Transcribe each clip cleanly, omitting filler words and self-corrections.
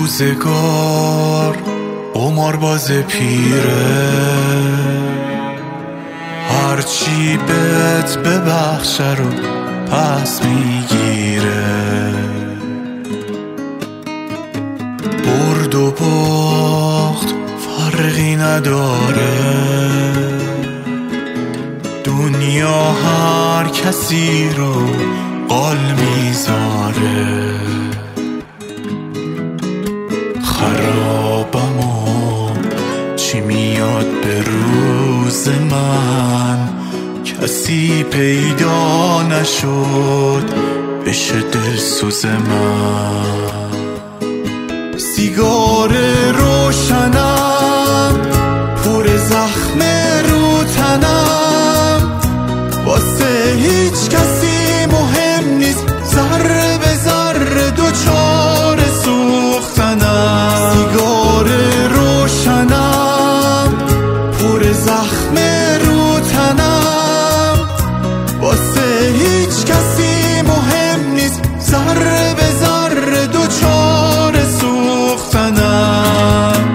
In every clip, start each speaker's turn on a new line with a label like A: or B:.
A: روزگار قمارباز پیره، هرچی بهت ببخشه رو پس میگیره. برد و باخت فرقی نداره، دنیا هر کسی رو قال میذاره. خرابم و چی میاد به روز من، کسی پیدا نشد بشه دلسوز من. سیگار روشنم پر زخم رو تنم، واسه هیچ کسی مهم نیست ذره به ذره دوچار سوختنم. سیگار روشنم پر زخم رو تنم، واسه هیچ کسی مهم نیست ذره به ذره دوچار سوختنم.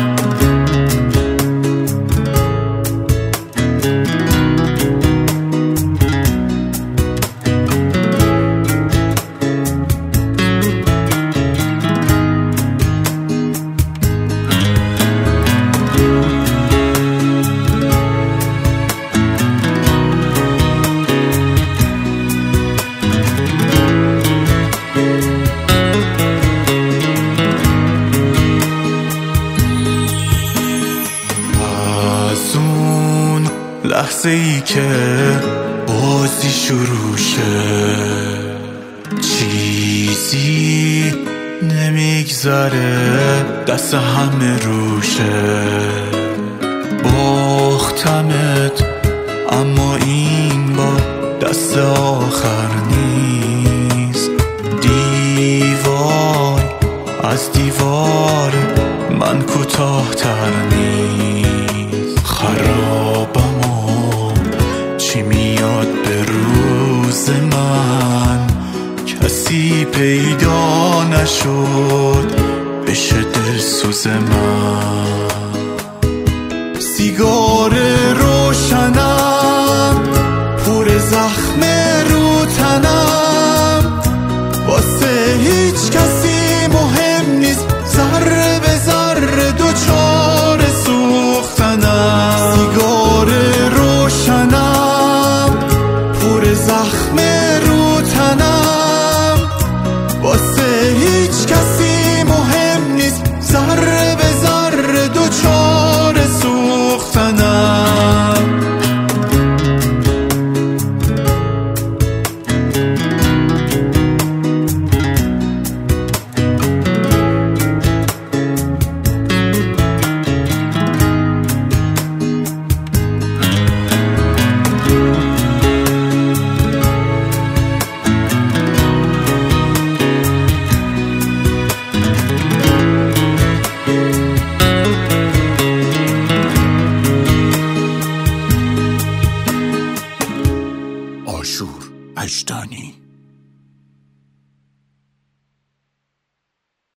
A: لحظه ای که بازی شروع شه، چیزی نمیگذره دست همه روشه. باختمت اما این با دست آخر نیست. دیوار از دیوار من کوتاه تر نیست. خرابم چی میاد به روز من، کسی پیدا نشد بشه دلسوز من. سیگار